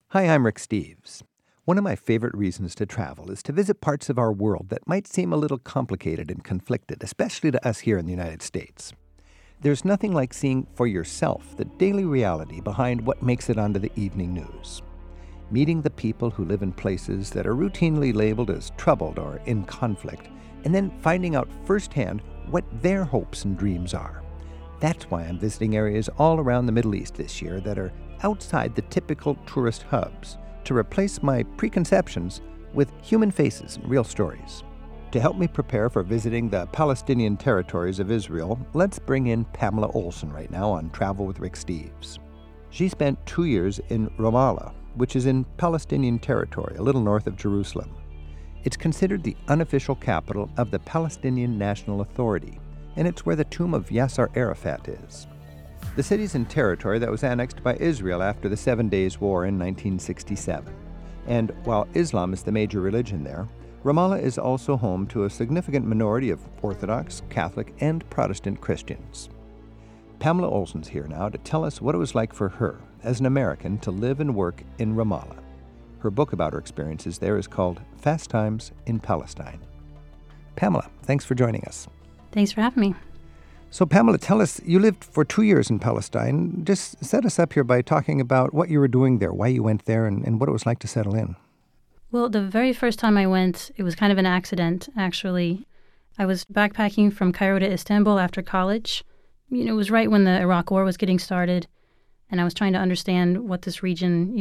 Hi, I'm Rick Steves. One of my favorite reasons to travel is to visit parts of our world that might seem a little complicated and conflicted, especially to us here in the United States. There's nothing like seeing for yourself the daily reality behind what makes it onto the evening news. Meeting the people who live in places that are routinely labeled as troubled or in conflict, and then finding out firsthand what their hopes and dreams are. That's why I'm visiting areas all around the Middle East this year that are outside the typical tourist hubs to replace my preconceptions with human faces and real stories. To help me prepare for visiting the Palestinian territories of Israel, let's bring in Pamela Olson right now on Travel with Rick Steves. She spent 2 years in Ramallah, which is in Palestinian territory, a little north of Jerusalem. It's considered the unofficial capital of the Palestinian National Authority, and it's where the tomb of Yasser Arafat is. The city's in territory that was annexed by Israel after the 7 Days War in 1967. And while Islam is the major religion there, Ramallah is also home to a significant minority of Orthodox, Catholic, and Protestant Christians. Pamela Olson's here now to tell us what it was like for her, as an American, to live and work in Ramallah. Her book about her experiences there is called Fast Times in Palestine. Pamela, thanks for joining us. Thanks for having me. So Pamela, tell us, you lived for 2 years in Palestine. Just set us up here by talking about what you were doing there, why you went there, and what it was like to settle in. Well, the very first time I went, it was kind of an accident, actually. I was backpacking from Cairo to Istanbul after college. It was right when the Iraq War was getting started, and I was trying to understand what this region,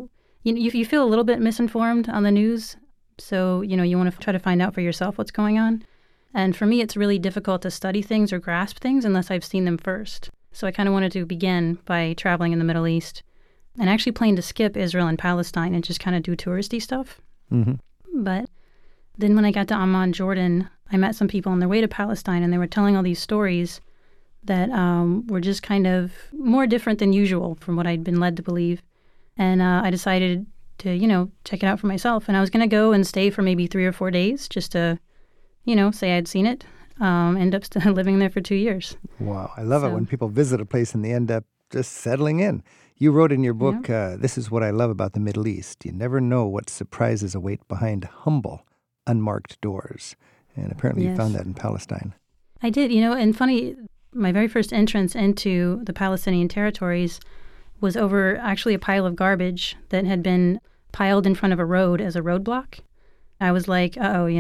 you feel a little bit misinformed on the news, so, you want to try to find out for yourself what's going on. And for me, it's really difficult to study things or grasp things unless I've seen them first. So I kind of wanted to begin by traveling in the Middle East and actually planning to skip Israel and Palestine and just kind of do touristy stuff. Mm-hmm. But then when I got to Amman, Jordan, I met some people on their way to Palestine, and they were telling all these stories that were just kind of more different than usual from what I'd been led to believe. And I decided to, check it out for myself. And I was going to go and stay for maybe 3 or 4 days just to say I'd seen it, end up living there for 2 years. Wow. I love it when people visit a place and they end up just settling in. You wrote in your book, This is what I love about the Middle East. You never know what surprises await behind humble, unmarked doors. And apparently you found that in Palestine. I did, and funny, my very first entrance into the Palestinian territories was over actually a pile of garbage that had been piled in front of a road as a roadblock. I was like,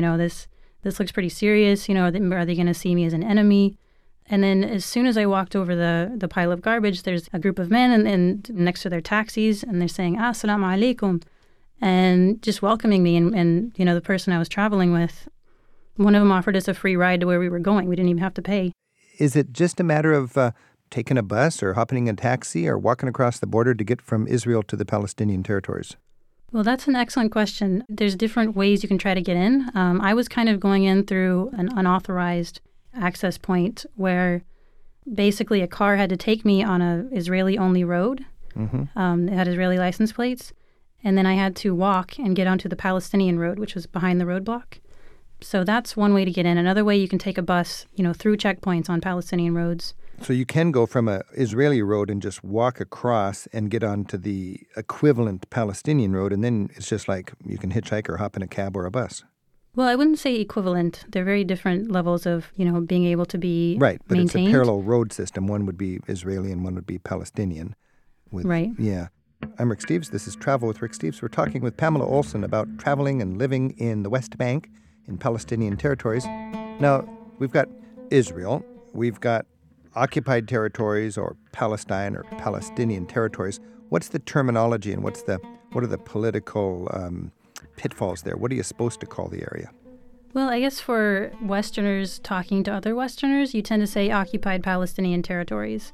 this looks pretty serious. Are they going to see me as an enemy? And then as soon as I walked over the pile of garbage, there's a group of men and next to their taxis, and they're saying, Assalamu alaikum, and just welcoming me. And the person I was traveling with, one of them offered us a free ride to where we were going. We didn't even have to pay. Is it just a matter of taking a bus or hopping in a taxi or walking across the border to get from Israel to the Palestinian territories? Well, that's an excellent question. There's different ways you can try to get in. I was kind of going in through an unauthorized access point where basically a car had to take me on a Israeli-only road. Mm-hmm. It had Israeli license plates. And then I had to walk and get onto the Palestinian road, which was behind the roadblock. So that's one way to get in. Another way, you can take a bus, through checkpoints on Palestinian roads. So you can go from an Israeli road and just walk across and get onto the equivalent Palestinian road, and then it's just like you can hitchhike or hop in a cab or a bus. Well, I wouldn't say equivalent. They're very different levels of, being able to be right, but maintained. It's a parallel road system. One would be Israeli and one would be Palestinian. Right. Yeah. I'm Rick Steves. This is Travel with Rick Steves. We're talking with Pamela Olson about traveling and living in the West Bank in Palestinian territories. Now, we've got Israel. We've got occupied territories or Palestine or Palestinian territories. What's the terminology and what are the political pitfalls there? What are you supposed to call the area? Well, I guess for Westerners talking to other Westerners, you tend to say occupied Palestinian territories.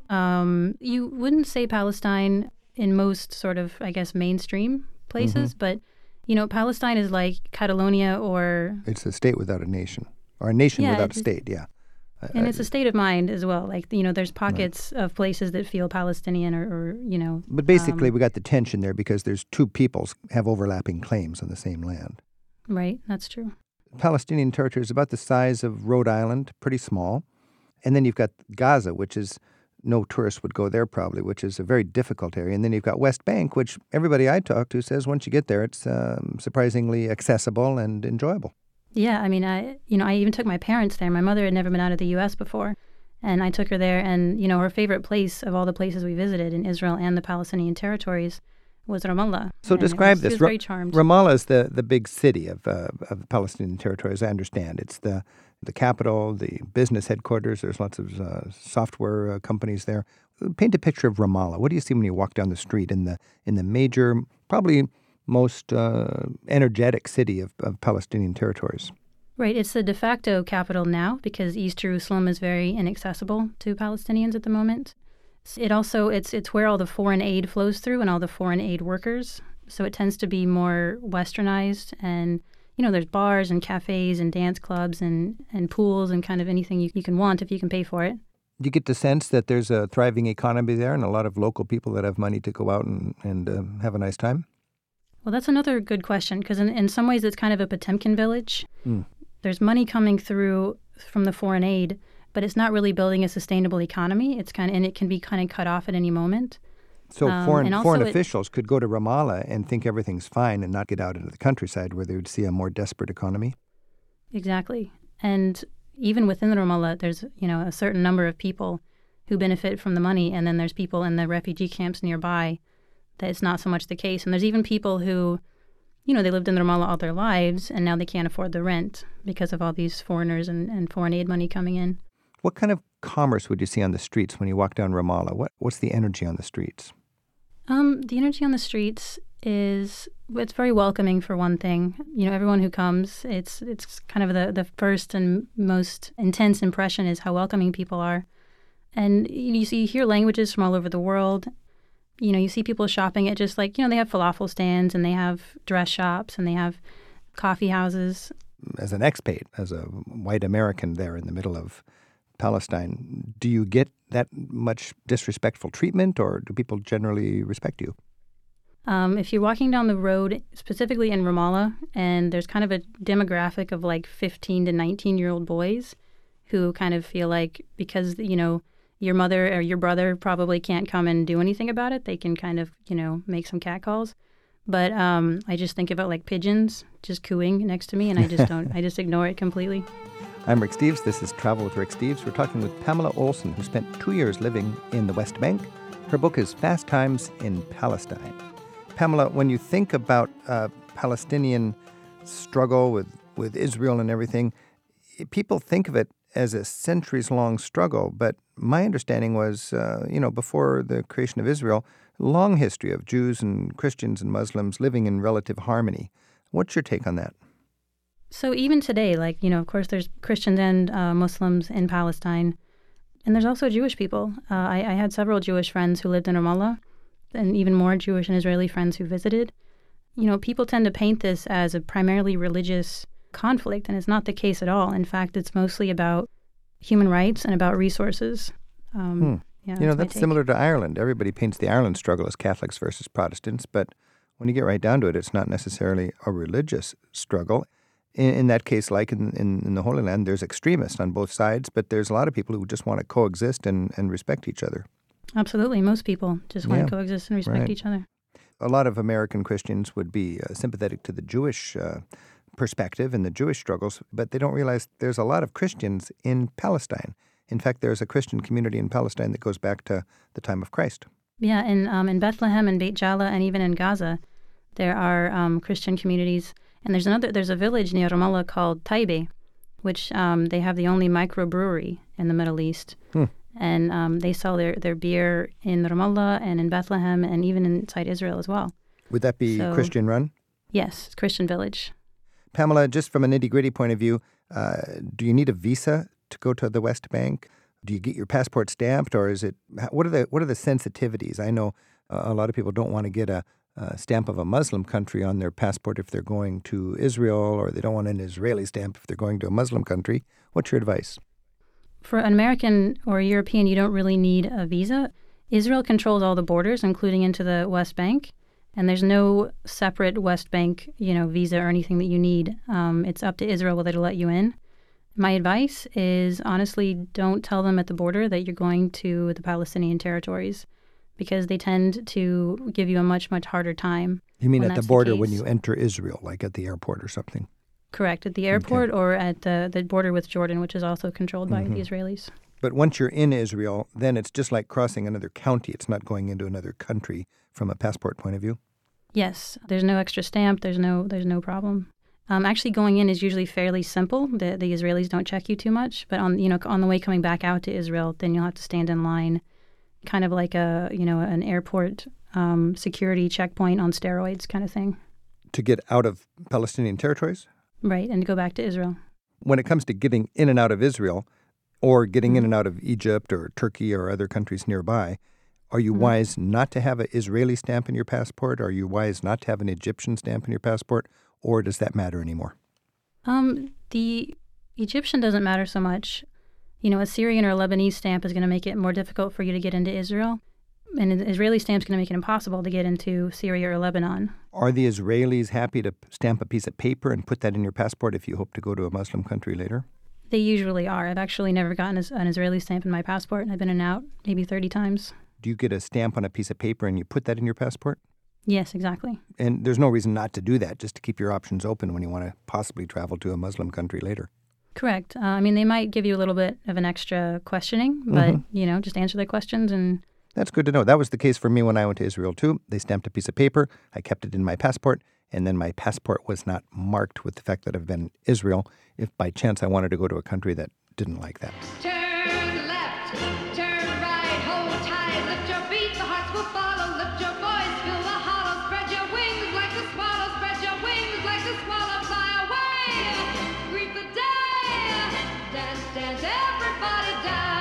You wouldn't say Palestine in most sort of, I guess, mainstream places, but, Palestine is like Catalonia or... It's a state without a nation, or a nation without a state, yeah. And it's a state of mind as well. Like, there's pockets of places that feel Palestinian or. But basically, we got the tension there because there's two peoples have overlapping claims on the same land. Right, that's true. Palestinian territory is about the size of Rhode Island, pretty small. And then you've got Gaza, which is no tourists would go there probably, which is a very difficult area. And then you've got West Bank, which everybody I talk to says once you get there, it's surprisingly accessible and enjoyable. Yeah, I mean, I even took my parents there. My mother had never been out of the U.S. before, and I took her there. And, her favorite place of all the places we visited in Israel and the Palestinian territories was Ramallah. So describe this. She was very charmed. Ramallah is the big city of the Palestinian territories, I understand. It's the capital, the business headquarters. There's lots of software companies there. Paint a picture of Ramallah. What do you see when you walk down the street in the major, probably most energetic city of Palestinian territories? Right. It's the de facto capital now because East Jerusalem is very inaccessible to Palestinians at the moment. It's where all the foreign aid flows through and all the foreign aid workers. So it tends to be more westernized, and there's bars and cafes and dance clubs and pools and kind of anything you can want if you can pay for it. Do you get the sense that there's a thriving economy there and a lot of local people that have money to go out and have a nice time? Well, that's another good question because in some ways it's kind of a Potemkin village. There's money coming through from the foreign aid, but it's not really building a sustainable economy. And it can be kind of cut off at any moment. So foreign officials could go to Ramallah and think everything's fine and not get out into the countryside where they would see a more desperate economy? Exactly. And even within Ramallah, there's, a certain number of people who benefit from the money, and then there's people in the refugee camps nearby that it's not so much the case. And there's even people who, they lived in Ramallah all their lives, and now they can't afford the rent because of all these foreigners and foreign aid money coming in. What kind of commerce would you see on the streets when you walk down Ramallah? What's the energy on the streets? The energy on the streets it's very welcoming for one thing. Everyone who comes, it's kind of the first and most intense impression is how welcoming people are. And you hear languages from all over the world. You see people shopping at just they have falafel stands and they have dress shops and they have coffee houses. As an expat, as a white American there in the middle of Palestine, do you get that much disrespectful treatment, or do people generally respect you? If you're walking down the road, specifically in Ramallah, and there's kind of a demographic of 15 to 19-year-old boys who kind of feel like because, your mother or your brother probably can't come and do anything about it, they can kind of, make some catcalls. But I just think about pigeons just cooing next to me, and I just ignore it completely. I'm Rick Steves. This is Travel with Rick Steves. We're talking with Pamela Olson, who spent 2 years living in the West Bank. Her book is Fast Times in Palestine. Pamela, when you think about Palestinian struggle with Israel and everything, people think of it as a centuries-long struggle. But my understanding was, before the creation of Israel, long history of Jews and Christians and Muslims living in relative harmony. What's your take on that? So even today, of course, there's Christians and Muslims in Palestine, and there's also Jewish people. I had several Jewish friends who lived in Ramallah, and even more Jewish and Israeli friends who visited. People tend to paint this as a primarily religious conflict, and it's not the case at all. In fact, it's mostly about human rights and about resources. That's similar to Ireland. Everybody paints the Ireland struggle as Catholics versus Protestants, but when you get right down to it, it's not necessarily a religious struggle. In that case, like in the Holy Land, there's extremists on both sides, but there's a lot of people who just want to coexist and respect each other. Absolutely. Most people just want to coexist and respect each other. A lot of American Christians would be sympathetic to the Jewish perspective and the Jewish struggles, but they don't realize there's a lot of Christians in Palestine. In fact, there's a Christian community in Palestine that goes back to the time of Christ. Yeah, in Bethlehem and Beit Jala and even in Gaza, there are Christian communities. And there's a village near Ramallah called Taibeh, which they have the only microbrewery in the Middle East. And they sell their beer in Ramallah and in Bethlehem and even inside Israel as well. Would that be Christian run? Yes, it's Christian village. Pamela, just from a nitty-gritty point of view, do you need a visa to go to the West Bank? Do you get your passport stamped, or is it? What are the sensitivities? I know a lot of people don't want to get a stamp of a Muslim country on their passport if they're going to Israel, or they don't want an Israeli stamp if they're going to a Muslim country. What's your advice? For an American or a European, you don't really need a visa. Israel controls all the borders, including into the West Bank, and there's no separate West Bank, visa or anything that you need. It's up to Israel whether to let you in. My advice is honestly don't tell them at the border that you're going to the Palestinian territories because they tend to give you a much, much harder time. You mean when at the that's border when case. you enter Israel, like at the airport or something? Correct, at the airport or at the border with Jordan, which is also controlled by the Israelis. But once you're in Israel, then it's just like crossing another county. It's not going into another country from a passport point of view. Yes, there's no extra stamp. There's no problem. Actually, going in is usually fairly simple. The Israelis don't check you too much, but on the way coming back out to Israel, then you'll have to stand in line, kind of like an airport security checkpoint on steroids kind of thing. To get out of Palestinian territories? Right, and to go back to Israel. When it comes to getting in and out of Israel, or getting in and out of Egypt or Turkey or other countries nearby, are you wise not to have an Israeli stamp in your passport? Are you wise not to have an Egyptian stamp in your passport? Or does that matter anymore? The Egyptian doesn't matter so much. A Syrian or a Lebanese stamp is going to make it more difficult for you to get into Israel. And an Israeli stamp is going to make it impossible to get into Syria or Lebanon. Are the Israelis happy to stamp a piece of paper and put that in your passport if you hope to go to a Muslim country later? They usually are. I've actually never gotten an Israeli stamp in my passport, and I've been in and out maybe 30 times. Do you get a stamp on a piece of paper and you put that in your passport? Yes, exactly. And there's no reason not to do that, just to keep your options open when you want to possibly travel to a Muslim country later. Correct. They might give you a little bit of an extra questioning, but, just answer their questions and... That's good to know. That was the case for me when I went to Israel, too. They stamped a piece of paper. I kept it in my passport, and then my passport was not marked with the fact that I've been in Israel if by chance I wanted to go to a country that didn't like that. Turn left, turn right, hold tight, lift your feet, the hearts will follow, lift your voice, fill the hollow, spread your wings like the swallow, spread your wings like the swallow, fly away, greet the day, dance, dance, everybody dance.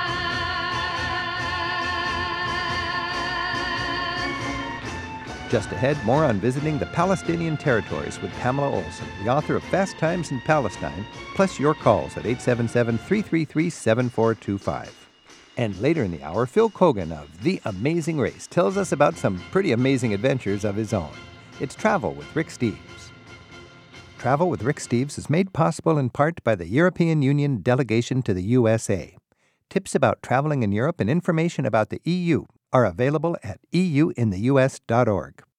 Just ahead, more on visiting the Palestinian territories with Pamela Olson, the author of Fast Times in Palestine, plus your calls at 877-333-7425. And later in the hour, Phil Kogan of The Amazing Race tells us about some pretty amazing adventures of his own. It's Travel with Rick Steves. Travel with Rick Steves is made possible in part by the European Union delegation to the USA. Tips about traveling in Europe and information about the EU are available at euintheus.org.